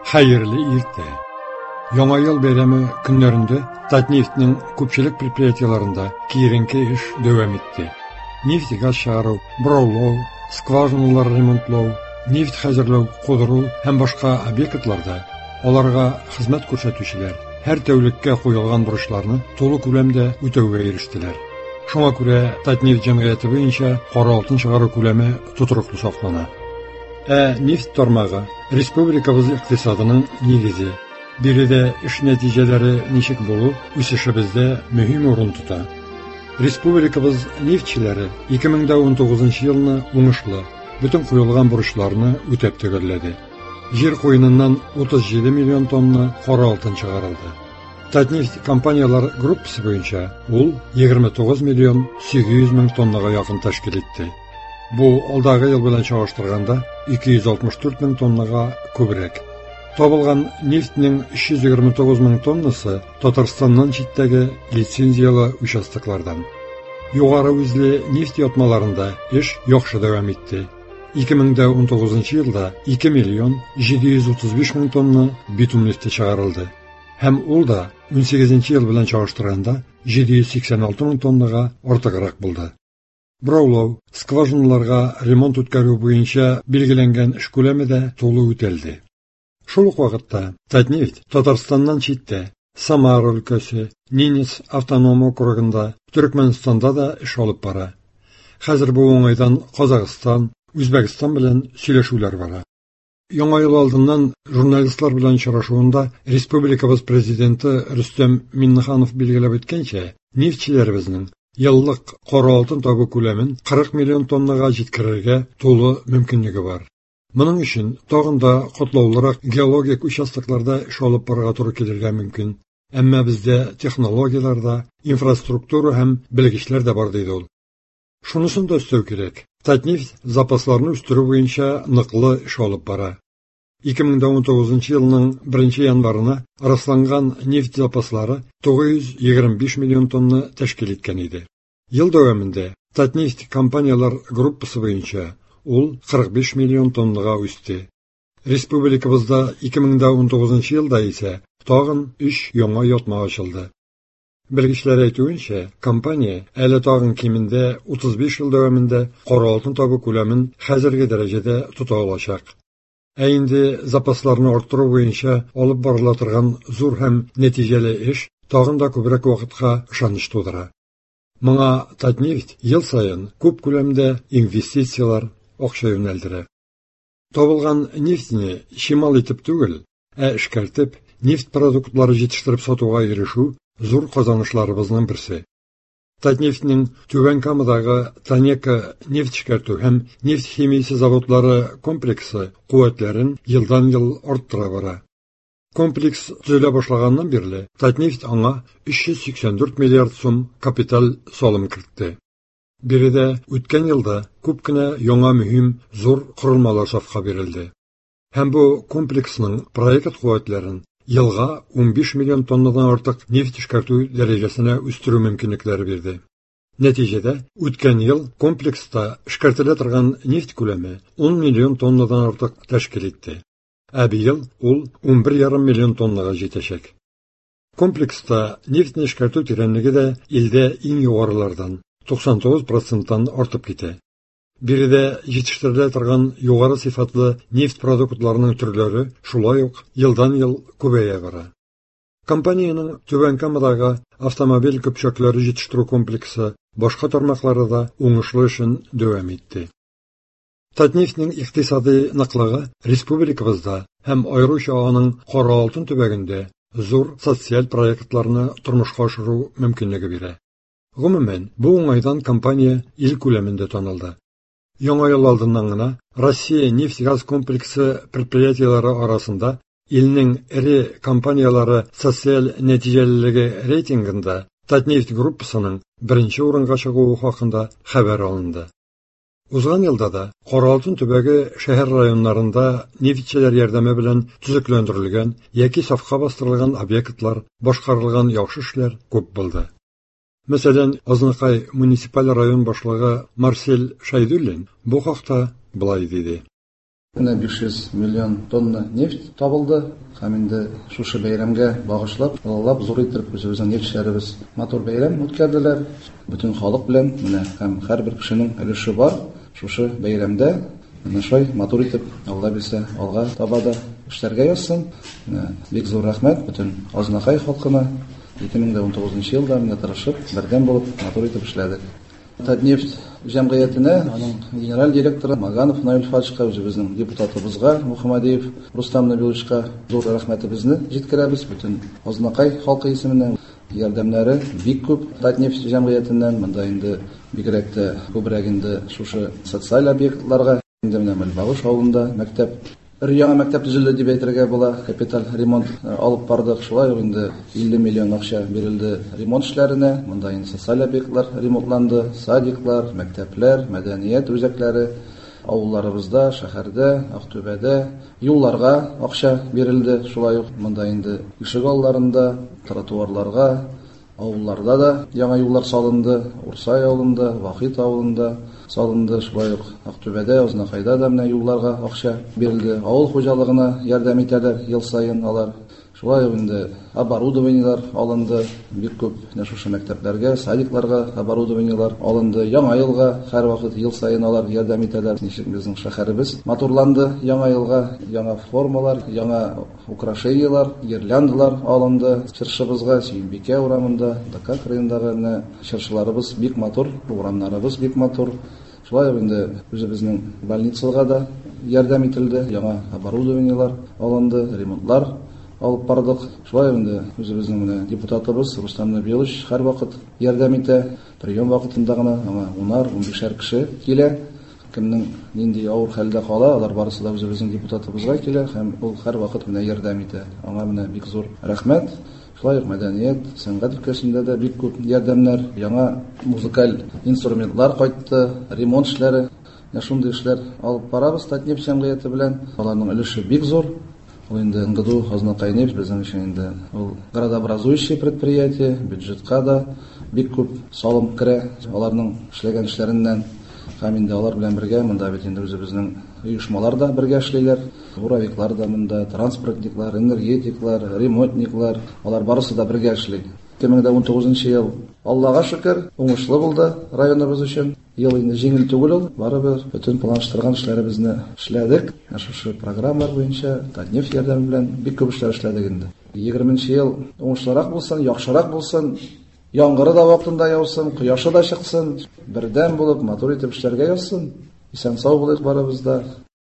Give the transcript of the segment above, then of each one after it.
Hayırlı irte. Яңа ел бәйрәме көннәрендә Татнефтьнең күпчелек предприятиеларында киеренке эш дәвам итте. Нефть газ чыгару, бораулау, скважиналар ремонтлау, нефть хәзерләү, кудыру һәм башка объектларда аларга хезмәт күрсәтүчеләр һәр тәүлеккә куелган бурычларны тулы күләмдә үтәүгә ирештеләр. Шуңа күрә Татнефть җәмгыяте буенча кара алтын чыгару күләме тутырыклы саклана. Нефть тармагы республикабыз икътисадының нигезе. Биредә эш нәтиҗәләре ничек булу үсешебездә мөһим урын тота. Республикабыз нефтчеләре 2019 елны уңышлы, бүтән куелган бурычларны үтәп төгәлләде. Җир куеныннан 37 миллион тонна кара алтын чыгарылды. Татнефть компаниялар группасы буенча ул 29 миллион 800 мең тоннага якын тәшкил итте. Бу алдагы ел белән чагыштырганда 264 мең тоннага күбрәк. Табылган нефтьнең 329 мең тоннасы Татарстаннан читтәге лицензиялы участоклардан. Югары үзле нефть ятмаларында эш яхшы дәвам итте. 2019 елда 2 миллион 735 мең тонна битум нефте чыгарылды. Һәм ул да 18 ел белән чагыштырганда 786 мең тоннага артыграк булды. Бораулау, скважиналарга ремонт үткәрү буенча билгеләнгән эш күләме дә тулы үтәлде. Шул ук вакытта Татнефть Татарстаннан читтә, Самара өлкәсе, Ненец автоном округында, Төркмәнстанда да эш алып бара. Хәзер бу уңайдан Казакстан, Үзбәкстан белән сөйләшүләр бара. Яңа ел алдыннан журналистлар белән очрашуында республикабыз президенты Рөстәм Миннеханов билгеләп әйткәнчә, нефтчеләребезнең еллык кара алтын табу күләмен 40 миллион тоннага җиткерергә тулы мөмкинлеге бар. Моның өчен тагын да катлаулырак геологик участокларда эш алып барырга туры килергә мөмкин. Әмма бездә технологияларда, инфраструктура һәм белгечләр дә бар диде ул. Шунысын да өстәү кирәк. Татнефть запасларны үстерү буенча ныклы эш алып бара. 2019 елның 1 январына расланган нефть запаслары 925 миллион тонна тәшкил иткән иде. Ел дәвамында Татнефть компаниялар группасы буенча ул 45 миллион тоннага үсте. Республикабызда 2019 елда исә тагын 3 яңа ятма ачылды. Белгечләр әйтүенчә, компания әле тагын кимендә 35 ел дәвамында кара алтын табу күләмен хәзерге дәрәҗәдә тота алачак. Инде запасларны арттыру буенча алып барыла торган зур һәм нәтиҗәле эш тагын да күбрәк вакытка ышаныч тудыра. Моңа Татнефть ел саен күп күләмдә инвестициялар акча юнәлдерә. Табылган нефтьне чимал итеп түгел, эшкәртеп, нефть продуктлары җитештереп сатуга ирешү зур казанышларыбызның берсе. Татнефтьнең Түбән Камадагы Танека нефть эшкәртү һәм нефть химиясе заводлары комплексы куәтләрен елдан-ел арттыра бара. Комплекс төзелә башлаганнан бирле Татнефть аңа 384 миллиард сум капиталь салым кертте. Биредә үткән елда күп кенә яңа мөһим зур корылмалар сафка бирелде. Һәм бу комплексның проект куәтләрен елга 15 миллион тоннадан артык нефть эшкәртү дәрәҗәсенә үстерү мөмкинлекләре бирде. Нәтиҗәдә үткән ел комплекста эшкәртелә торган нефть күләме 10 миллион тоннадан артык тәшкил итте. Быел ул 11,5 миллион тоннага җитәчәк. Комплекста нефтьне эшкәртү тирәнлеге дә илдә иң югарылардан 99%-тан артып китә. Биредә җитештерелә торган югары сыйфатлы нефть продуктларының төрләре шулай ук елдан-ел күбәя бара. Компаниянең Түбән Камадагы автомобиль көпчәкләре җитештерү комплексы башка тармаклары да уңышлы эшен дәвам итте. Татнефтьнең икътисади ныклыгы республикабызда һәм аеруча аның кара алтын төбәгендә зур социаль проектларны тормышка ашыру мөмкинлеге бирә. Гомумән, бу уңайдан компания ил күләмендә танылды. Яңа ел алдыннан гына Россия нефть-газ комплексы предприятиеләре арасында илнең эре компаниялары социаль нәтиҗәлелеге рейтингында Татнефть группасының 1-нче урынга чыгуы хакында хәбәр алынды. Узган елда да кара алтын төбәге шәһәр районнарында нефтьчеләр ярдәме белән төзекләндерелгән яки сафка бастырылган объектлар, башкарылган яхшы эшләр күп булды. Мәсәлән, Азнакай муниципаль район башлыгы Марсель Шайдуллин бу хакта былай диде. 500 миллион тонна нефть табылды. Һәм инде шушы бәйрәмгә багышлап, аллап зур итеп үзебезнең нефтьчеләребез матур бәйрәм үткәрделәр. Бөтен халык белән менә һәм һәрбер кешенең өлеше бар. Шушы бәйрәмдә менә шулай матур итеп, Алла билсә, алга таба да эшләргә язсын. Бик зур рәхмәт бөтен Азнакай халкына. 2019 елда менә тырышып, бердәм булып матур итеп эшләдек. Татнефть җәмгыятенә, аның генераль директоры Маганов Наил Фатишка, үзебезнең депутатыбызга Мухаммадиев Рустам Набиловичка зур рәхмәтебезне җиткерәбез. Бөтен Азнакай халкы исеменнән ярдәмнәре бик күп Татнефть җәмгыятеннән. Монда инде бигрәк тә күбрәк инде шушы социаль объектларга, инде менә Мәлбагыш авылында мәктәп, яңа мәктәп төзелде дип әйтергә була. Капиталь ремонт алып бардык. Шулай ук инде 50 миллион акча бирелде ремонт эшләренә. Монда инде социаль объектлар ремонтланды, садиклар, мәктәпләр, мәдәният үзәкләре, авылларыбызда, шәһәрдә, Актүбәдә юлларга акча бирелде. Шулай ук монда инде ишек алларында, тротуарларга, авылларда да яңа юллар салынды. Урсай авылында, Вахит авылында салынды. Шулай ук Актүбәдә, Азнакайда да менә юлларга акча бирелде. Авыл хуҗалыгына ярдәм итәләр ел сайын алар. Шулай ук инде оборудованиелар алынды. Бик күп шушы мәктәпләргә, садикларга оборудованиелар алынды. Яңа елга һәр вакыт ел сайын алар ярдәм итәләр. Ничек безнең шәһәребез матурланды яңа елга, яңа формалар, яңа украшениелар, гирляндалар алынды. Чыршыбызга Сөембикә урамында, Дакар районындагы чыршыларыбыз бик матур, урамнарыбыз бик матур. Шулай ук инде үзебезнең больницага да ярдәм ителде. Яңа оборудованиелар алынды, ремонтлар алып бардык. Шулай инде үзебезнең менә депутатыбыз Рустам Набилович һәр вакыт ярдәм итә. Прием вакытында гына аңа 10-15 кеше килә. Кемнең нинди авыр хәлдә кала, алар барысы да үзебезнең депутатыбызга килә һәм ул һәр вакыт менә ярдәм итә. Аңа менә бик зур рәхмәт. Шулай ук мәдәният, сәнгать өлкәсендә дә бик күп ярдәмнәр, яңа музыкаль инструментлар кайтты, ремонт эшләре, шундый эшләр алып барабыз Татнефть җәмгыяте белән. Аларның өлеше бик зур. Ул инде НГДУ Азнакай нефть безнең өчен инде ул градообразующий предприятие, бюджетка да бик күп салым керә аларның эшләгән эшләреннән. Һәм инде алар белән бергә монда бит инде үзебезнең оешмалар да бергә эшлиләр. Буровиклар да монда, транспортниклар, энергетиклар, ремонтниклар, алар барысы да бергә эшли. 2019 ел Аллага шөкер уңышлы булды районыбыз өчен. Ел инде җиңел түгел ул, барыбер бөтен планлаштырган эшләребезне эшләдек. Шушы программалар буенча Татнефть ярдәме белән бик күп эшләр эшләдек инде. 20 ел уңышлырак булсын, яхшырак булсын, яңгыры да вакытында яусын, кояшы да чыксын, бердәм булып матур итеп эшләргә язсын. Исән сау булыйк барыбыз да.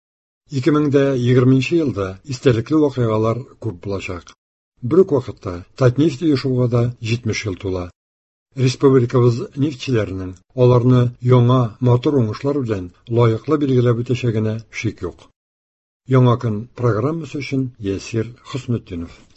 2020 елда истәлекле вакыйгалар күп булачак. Бер үк вакытта Татнефть оешуга да 70 ел тула. Республикабыз нефтчеләренең аларны яңа матур уңышлар белән лаеклы билгеләп үтәчәгенә шик юк. Яңа көн программасы өчен Ясир Хөснетдинов.